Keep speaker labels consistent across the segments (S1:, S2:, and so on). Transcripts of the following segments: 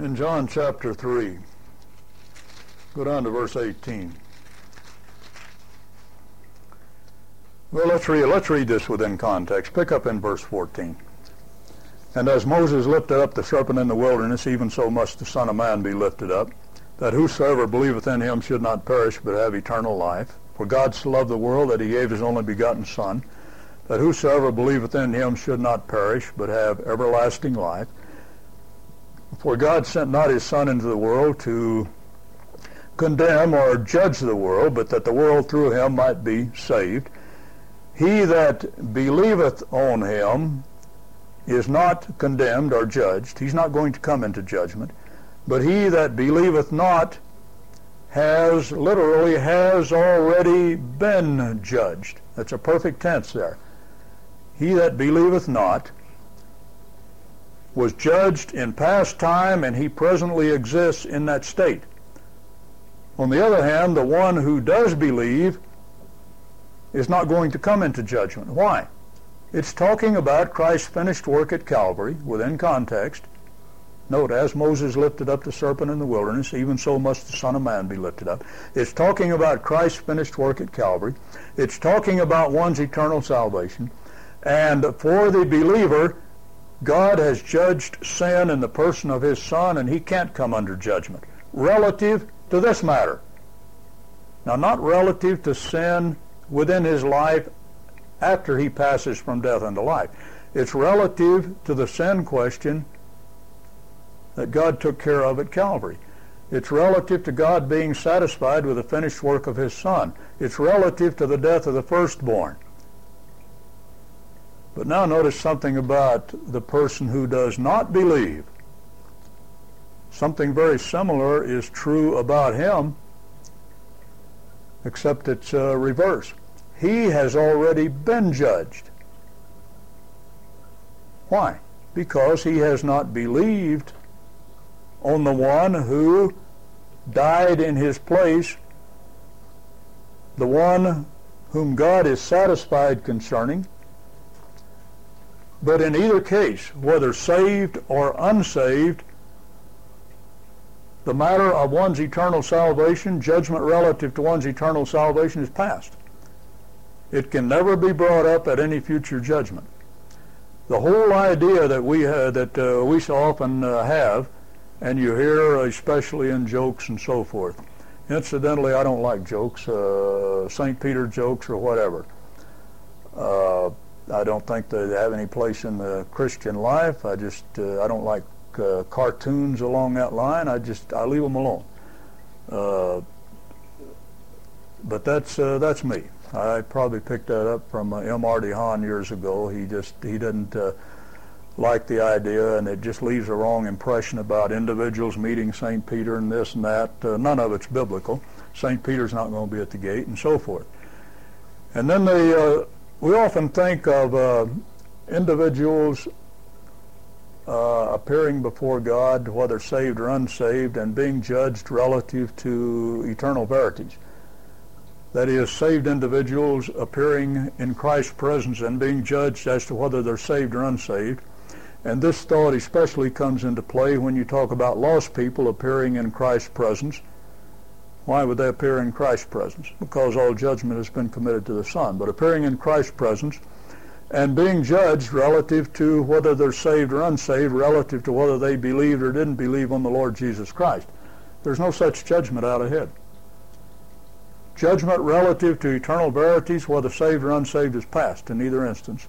S1: In John chapter 3, go down to verse 18. Well, let's read this within context. Pick up in verse 14. And as Moses lifted up the serpent in the wilderness, even so must the Son of Man be lifted up, that whosoever believeth in him should not perish, but have eternal life. For God so loved the world that he gave his only begotten Son, that whosoever believeth in him should not perish, but have everlasting life. For God sent not his Son into the world to condemn or judge the world, but that the world through him might be saved. He that believeth on him is not condemned or judged. He's not going to come into judgment. But he that believeth not has already been judged. That's a perfect tense there. He that believeth not was judged in past time, and he presently exists in that state. On the other hand, the one who does believe is not going to come into judgment. Why? It's talking about Christ's finished work at Calvary within context. Note, as Moses lifted up the serpent in the wilderness, even so must the Son of Man be lifted up. It's talking about Christ's finished work at Calvary. It's talking about one's eternal salvation. And for the believer, God has judged sin in the person of his Son, and he can't come under judgment relative to this matter. Now, not relative to sin within his life after he passes from death unto life. It's relative to the sin question that God took care of at Calvary. It's relative to God being satisfied with the finished work of his Son. It's relative to the death of the firstborn. But now notice something about the person who does not believe. Something very similar is true about him, except it's reverse. He has already been judged. Why? Because he has not believed on the one who died in his place, the one whom God is satisfied concerning. But in either case, whether saved or unsaved, the matter of one's eternal salvation, judgment relative to one's eternal salvation, is past. It can never be brought up at any future judgment. The whole idea that we so often have, and you hear especially in jokes and so forth. Incidentally, I don't like jokes, St. Peter jokes or whatever. I don't think they have any place in the Christian life. I don't like cartoons along that line. I leave them alone. But that's me. I probably picked that up from M. R. D. Hahn years ago. He didn't like the idea, and it just leaves a wrong impression about individuals meeting St. Peter and this and that. None of it's biblical. St. Peter's not going to be at the gate and so forth. And then we often think of individuals appearing before God, whether saved or unsaved, and being judged relative to eternal verities. That is, saved individuals appearing in Christ's presence and being judged as to whether they're saved or unsaved. And this thought especially comes into play when you talk about lost people appearing in Christ's presence. Why would they appear in Christ's presence? Because all judgment has been committed to the Son. But appearing in Christ's presence and being judged relative to whether they're saved or unsaved, relative to whether they believed or didn't believe on the Lord Jesus Christ. There's no such judgment out ahead. Judgment relative to eternal verities, whether saved or unsaved, is past in either instance.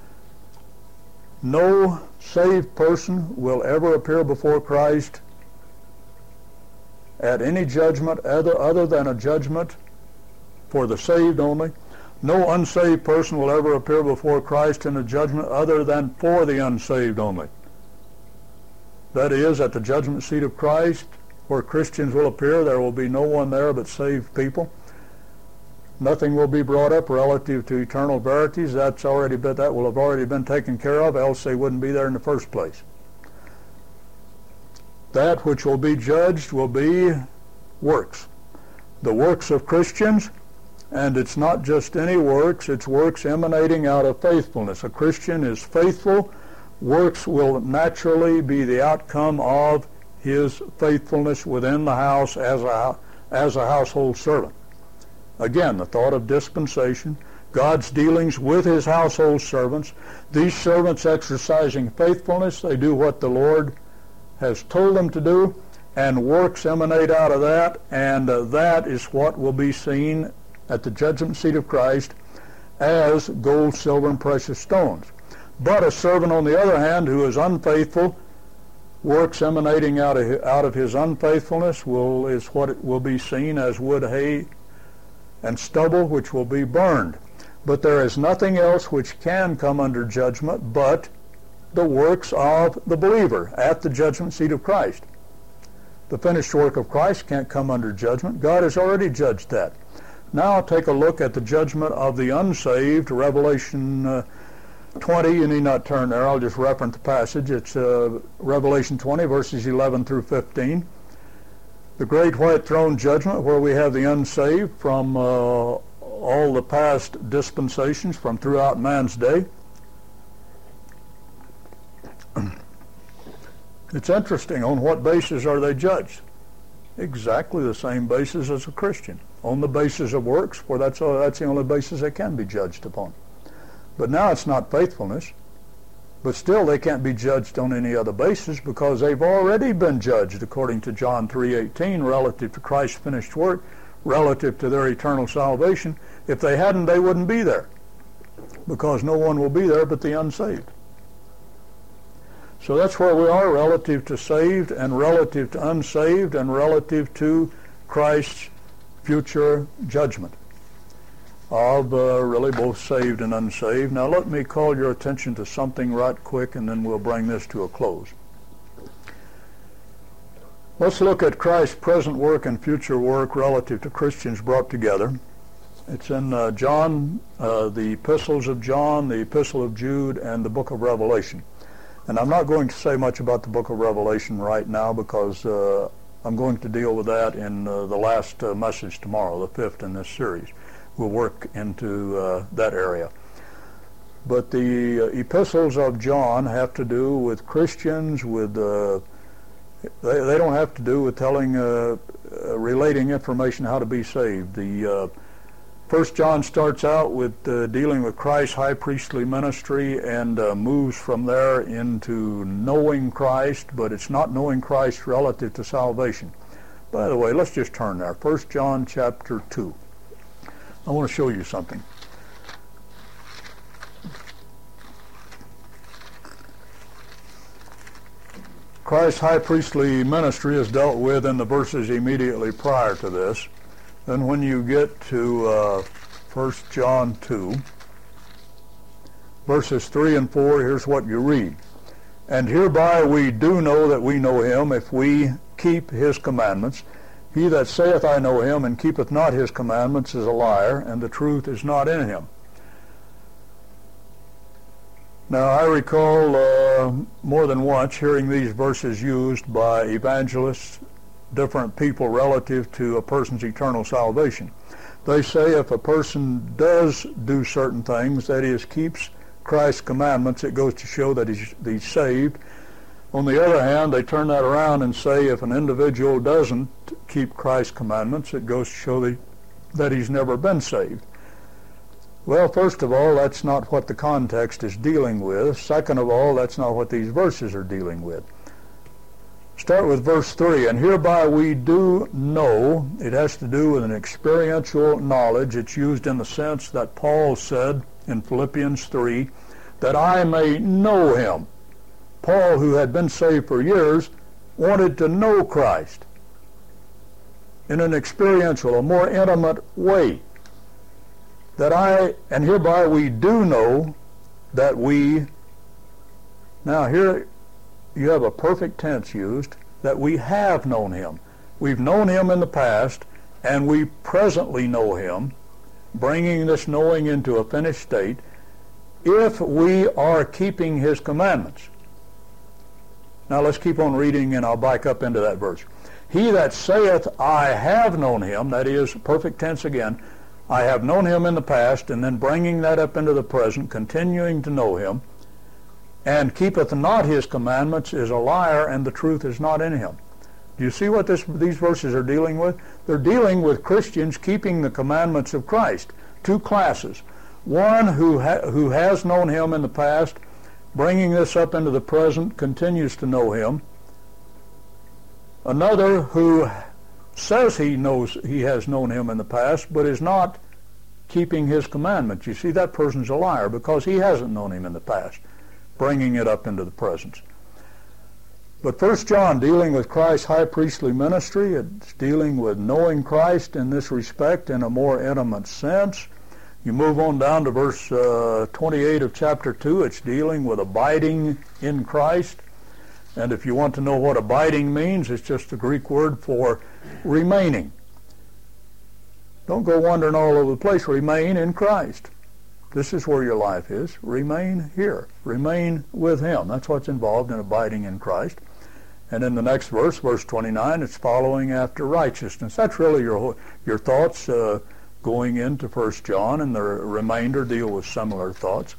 S1: No saved person will ever appear before Christ at any judgment other than a judgment for the saved only. No unsaved person will ever appear before Christ in a judgment other than for the unsaved only. That is, at the judgment seat of Christ, where Christians will appear, there will be no one there but saved people. Nothing will be brought up relative to eternal verities. That will have already been taken care of, else they wouldn't be there in the first place. That which will be judged will be works. The works of Christians, and it's not just any works, it's works emanating out of faithfulness. A Christian is faithful. Works will naturally be the outcome of his faithfulness within the house as a household servant. Again, the thought of dispensation, God's dealings with his household servants, these servants exercising faithfulness, they do what the Lord has told them to do, and works emanate out of that, and that is what will be seen at the judgment seat of Christ as gold, silver, and precious stones. But a servant, on the other hand, who is unfaithful, works emanating out of his unfaithfulness is what it will be seen as wood, hay, and stubble, which will be burned. But there is nothing else which can come under judgment but the works of the believer at the judgment seat of Christ. The finished work of Christ can't come under judgment. God has already judged that. Now take a look at the judgment of the unsaved, Revelation 20. You need not turn there. I'll just reference the passage. It's Revelation 20, verses 11 through 15. The great white throne judgment, where we have the unsaved from all the past dispensations from throughout man's day. It's interesting, on what basis are they judged? Exactly the same basis as a Christian. On the basis of works, for that's the only basis they can be judged upon. But now it's not faithfulness. But still they can't be judged on any other basis, because they've already been judged according to John 3:18 relative to Christ's finished work, relative to their eternal salvation. If they hadn't, they wouldn't be there, because no one will be there but the unsaved. So that's where we are relative to saved and relative to unsaved and relative to Christ's future judgment of really both saved and unsaved. Now let me call your attention to something right quick, and then we'll bring this to a close. Let's look at Christ's present work and future work relative to Christians brought together. It's in John, the epistles of John, the epistle of Jude, and the book of Revelation. And I'm not going to say much about the book of Revelation right now, because I'm going to deal with that in the last message tomorrow, the fifth in this series. We'll work into that area. But the epistles of John have to do with Christians, with they don't have to do with telling, relating information how to be saved. The First John starts out with dealing with Christ's high priestly ministry and moves from there into knowing Christ, but it's not knowing Christ relative to salvation. By the way, let's just turn there. 1 John chapter 2. I want to show you something. Christ's high priestly ministry is dealt with in the verses immediately prior to this. Then when you get to 1 John 2, verses 3 and 4, here's what you read. And hereby we do know that we know him, if we keep his commandments. He that saith, I know him, and keepeth not his commandments, is a liar, and the truth is not in him. Now, I recall more than once hearing these verses used by evangelists, different people relative to a person's eternal salvation. They say if a person does do certain things, that is, keeps Christ's commandments, it goes to show that he's saved. On the other hand, they turn that around and say if an individual doesn't keep Christ's commandments, it goes to show that he's never been saved. Well, first of all, that's not what the context is dealing with. Second of all, that's not what these verses are dealing with. Start with verse 3. And hereby we do know. It has to do with an experiential knowledge. It's used in the sense that Paul said in Philippians 3, that I may know him. Paul, who had been saved for years, wanted to know Christ in an experiential, a more intimate way. And hereby we do know that we, now here you have a perfect tense used, that we have known him. We've known him in the past, and we presently know him, bringing this knowing into a finished state, if we are keeping his commandments. Now let's keep on reading, and I'll back up into that verse. He that saith, I have known him, that is, perfect tense again, I have known him in the past, and then bringing that up into the present, continuing to know him, and keepeth not his commandments, is a liar, and the truth is not in him. Do you see what these verses are dealing with? They're dealing with Christians keeping the commandments of Christ. Two classes. One who has known him in the past, bringing this up into the present, continues to know him. Another who says he has known him in the past, but is not keeping his commandments. You see, that person's a liar because he hasn't known him in the past, bringing it up into the present. But 1 John, dealing with Christ's high priestly ministry, it's dealing with knowing Christ in this respect in a more intimate sense. You move on down to verse 28 of chapter 2. It's dealing with abiding in Christ. And if you want to know what abiding means, it's just a Greek word for remaining. Don't go wandering all over the place. Remain in Christ. This is where your life is. Remain here. Remain with him. That's what's involved in abiding in Christ. And in the next verse, verse 29, it's following after righteousness. That's really your thoughts going into 1 John, and the remainder deal with similar thoughts.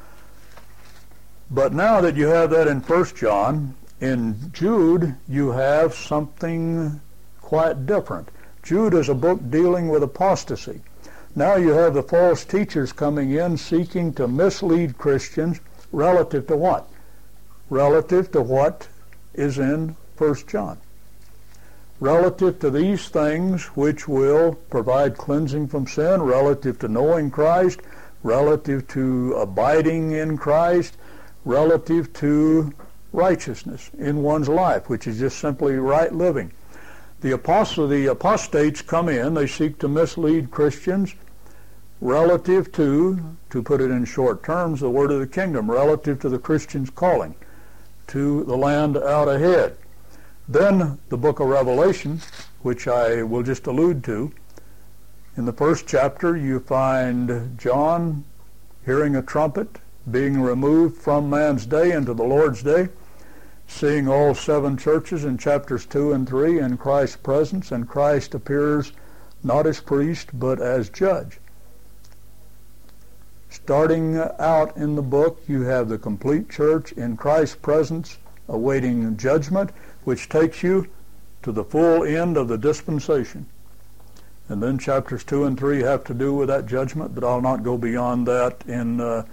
S1: But now that you have that in 1 John, in Jude you have something quite different. Jude is a book dealing with apostasy. Now you have the false teachers coming in seeking to mislead Christians relative to what? Relative to what is in 1 John. Relative to these things which will provide cleansing from sin, relative to knowing Christ, relative to abiding in Christ, relative to righteousness in one's life, which is just simply right living. The apostates come in, they seek to mislead Christians relative to put it in short terms, the word of the kingdom, relative to the Christian's calling, to the land out ahead. Then the book of Revelation, which I will just allude to, in the first chapter you find John hearing a trumpet, being removed from man's day into the Lord's day, seeing all 7 churches in chapters 2 and 3 in Christ's presence, and Christ appears not as priest but as judge. Starting out in the book, you have the complete church in Christ's presence awaiting judgment, which takes you to the full end of the dispensation. And then chapters 2 and 3 have to do with that judgment, but I'll not go beyond that in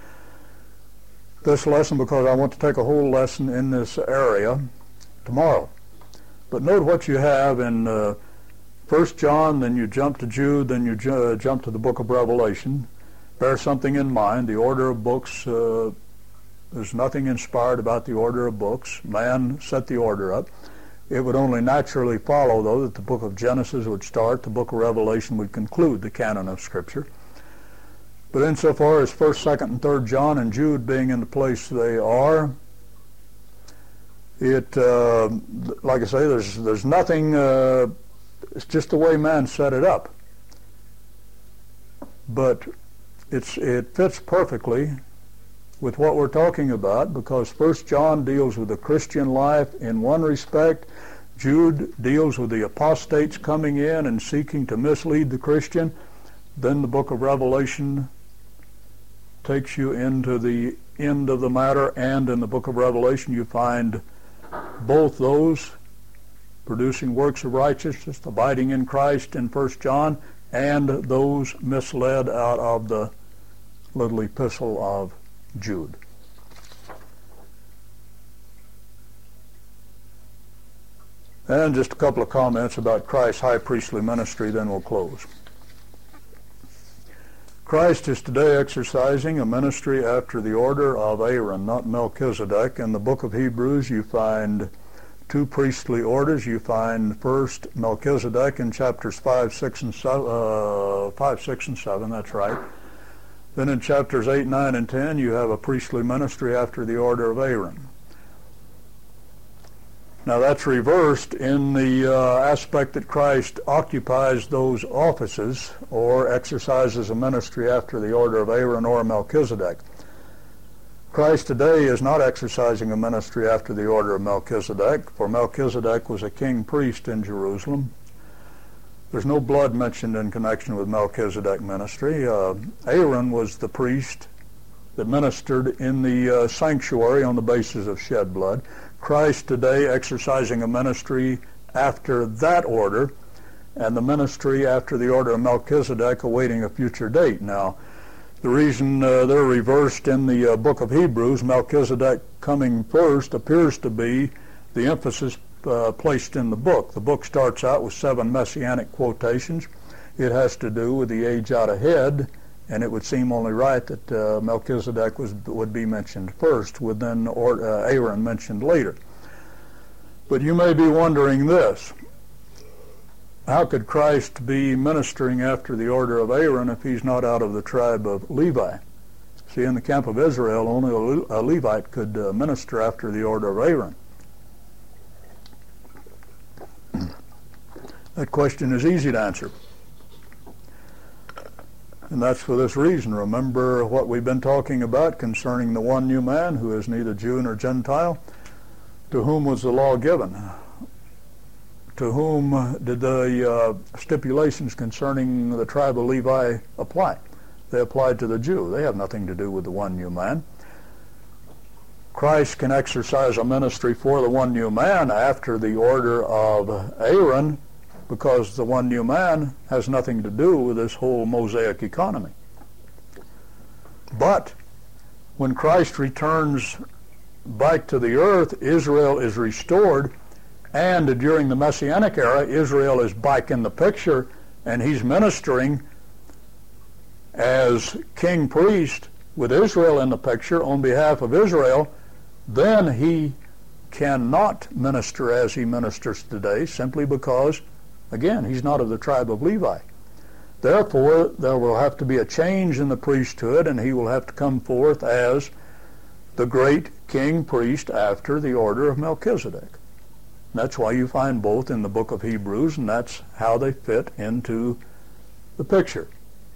S1: this lesson because I want to take a whole lesson in this area tomorrow. But note what you have in 1 John, then you jump to Jude, then you jump to the book of Revelation. Bear something in mind. The order of books, there's nothing inspired about the order of books. Man set the order up. It would only naturally follow, though, that the book of Genesis would start, the book of Revelation would conclude the canon of Scripture. But insofar as 1st, 2nd, and 3rd John and Jude being in the place they are, it, like I say, there's nothing, it's just the way man set it up. But it fits perfectly with what we're talking about, because 1 John deals with the Christian life in one respect, Jude deals with the apostates coming in and seeking to mislead the Christian, then the book of Revelation takes you into the end of the matter, and in the book of Revelation you find both those producing works of righteousness, abiding in Christ in 1 John, and those misled out of the little epistle of Jude. And just a couple of comments about Christ's high priestly ministry, then we'll close. Christ is today exercising a ministry after the order of Aaron, not Melchizedek. In the book of Hebrews you find 2 priestly orders. You find first Melchizedek in chapters 5, 6, and 7, that's right. Then in chapters 8, 9, and 10, you have a priestly ministry after the order of Aaron. Now that's reversed in the aspect that Christ occupies those offices or exercises a ministry after the order of Aaron or Melchizedek. Christ today is not exercising a ministry after the order of Melchizedek, for Melchizedek was a king priest in Jerusalem. There's no blood mentioned in connection with Melchizedek ministry. Aaron was the priest that ministered in the sanctuary on the basis of shed blood. Christ today exercising a ministry after that order, and the ministry after the order of Melchizedek awaiting a future date. Now, the reason they're reversed in the book of Hebrews, Melchizedek coming first, appears to be the emphasis placed in the book. The book starts out with 7 messianic quotations. It has to do with the age out ahead, and it would seem only right that Melchizedek would be mentioned first, with then Aaron mentioned later. But you may be wondering this: how could Christ be ministering after the order of Aaron if he's not out of the tribe of Levi? See, in the camp of Israel, only a Levite could minister after the order of Aaron. That question is easy to answer. And that's for this reason. Remember what we've been talking about concerning the one new man who is neither Jew nor Gentile. To whom was the law given? To whom did the stipulations concerning the tribe of Levi apply? They applied to the Jew. They have nothing to do with the one new man. Christ can exercise a ministry for the one new man after the order of Aaron, because the one new man has nothing to do with this whole Mosaic economy. But when Christ returns back to the earth, Israel is restored, and during the Messianic era, Israel is back in the picture, and he's ministering as king priest with Israel in the picture on behalf of Israel. Then he cannot minister as he ministers today, simply because, again, he's not of the tribe of Levi. Therefore, there will have to be a change in the priesthood, and he will have to come forth as the great king priest after the order of Melchizedek. That's why you find both in the book of Hebrews, and that's how they fit into the picture.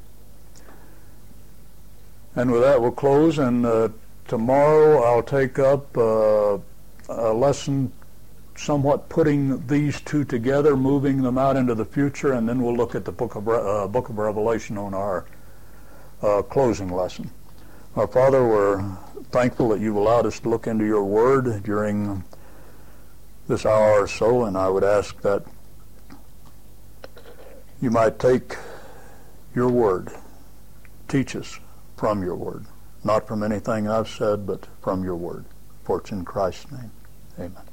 S1: And with that, we'll close, and tomorrow I'll take up a lesson somewhat putting these two together, moving them out into the future, and then we'll look at the book of Revelation on our closing lesson. Our Father, we're thankful that you've allowed us to look into your word during this hour or so, and I would ask that you might take your word, teach us from your word, not from anything I've said, but from your word. For it's in Christ's name. Amen.